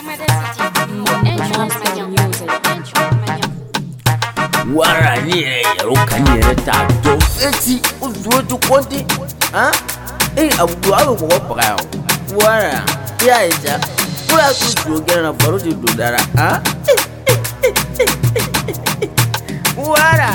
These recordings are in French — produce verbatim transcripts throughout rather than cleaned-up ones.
Wara ni e yaro kanyere ta do eti uzo to konti ah eh abu abu ko pa wara ya ija pura ku do gera na faru di do dara ah wara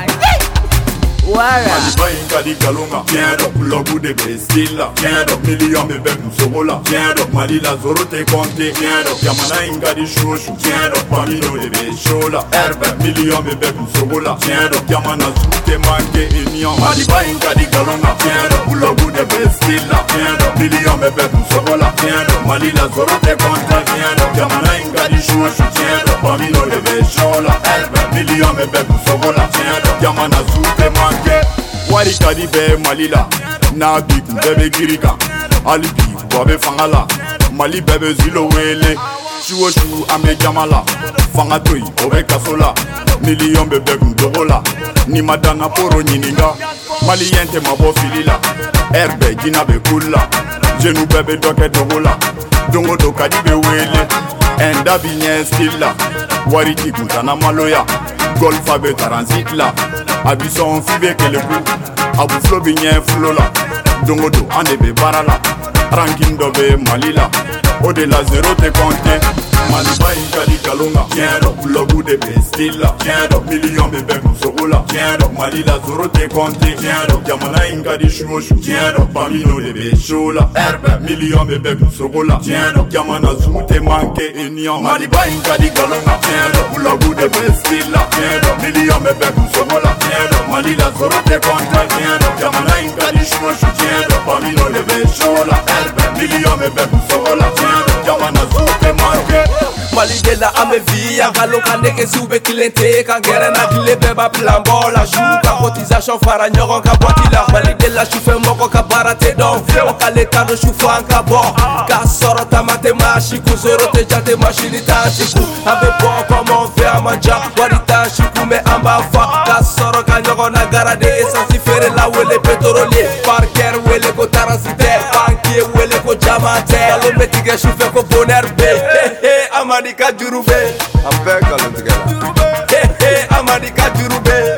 wara Maliba inga di galonga Tiens donc l'ogu de bestilla Tiens donc million de bec msogola Tiens donc malila zoro te compte Tiens donc yamana inga di shoshu Tiens donc pamino de beshola Herbe million de bec msogola Tiens donc yamana zute manke enion Maliba inga di galonga Tiens donc l'ogu de bestilla Tiens donc million de bec msogola Tiens donc malila zoro te compte Tiens donc yamana inga di shoshu Tiens donc pamino de beshola Herbe million de bec msogola Tiens donc yamana zute manke Wari kadi be malila na big bebe girika alibi bobe fangala mali bebe zilo wele chuo chu ame jamala fanga toy obe kasola million bebe ndogola ni madana poro nyininga mali yente mabo filila herbe jina be kula jenu bebe doke dogola dongo do kadi be wele enda binye stilla wari kikuntana maloya golfa be transit la Abison fibe kele ku Abu flo binye flola Dongo do ande be barala Ranking do be malila Ode la zero te compte Maliba inga di kalonga Tiens donc logo de be stilla Tiens donc million be bec msogola Tiens donc malila zero te compte Tiens donc yamana inga di shoshu Tiens donc pamino de be shola Herbe million be bec msogola Tiens donc yamana zute manke enion Maliba inga di kalonga Tiens donc logo de be stilla Tiens donc million be bec msogola Tiens donc malila zoro te compte Tiens donc yamana inga di shoshu Tiens donc pamino de be shola Herbe million be bec msogola Tiens donc yamana zute manke Maligela ame via galo kandeke sube cliente kangere na dile beba plambo la juka cotisation fara nyogo ka botila Maligela chufe moko ka barate don o kaleta no chufa ka bo ka soro tamate mashi ku zoro te jate machine ta chiku abe bo como fe amanja warita chiku me amba fa ka soro ka nyogo na garade essence fere la wele petrolier parker wele ko transitaire banquier wele ko diamante lo metige chufe ko bonheur be Amanika Jurube, I'm back all together. Hey hey, Amanika Jurube.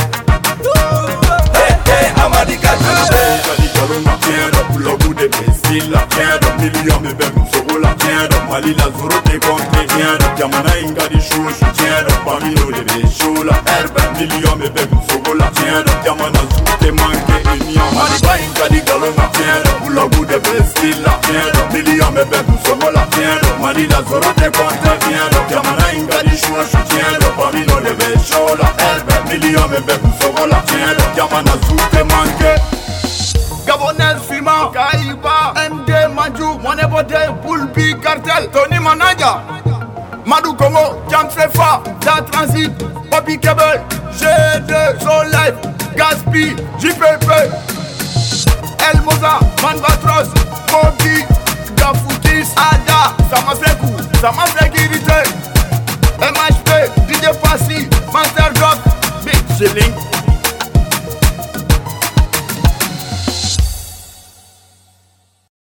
Hey hey, Amanika Jurube. Kadi kalonga, tiens donc logo de bestilla, tiens donc million de bec msogola, tiens donc malila zoro te compte, tiens donc yamana inga di shoshu, tiens donc pamino de beshola, herbe million de bec msogola, tiens donc yamana zute manke enion. Maliba inga di kalonga, tiens donc logo de bestilla, tiens donc million de bec msogola, tiens donc malila zoro te compte, tiens donc yamana inga di shoshu, tiens donc pamino de beshola, herbe million de bec msogola, tiens donc yamana zute manke. Gabonais Fima, Kaiba, M D Manju, Monebote, Bulbi, Cartel, Tony Manaja, Madou Congo, Jam Fefa, Da Transit, Papi Kebel, G deux, Soul Life, Gaspi, J P P, El Moza, Manbatros, Mobi, Gafoutis, Ada, Samafleku, Samaflekirite, M H P, D J Fassi, Master Drop, Big Chilling.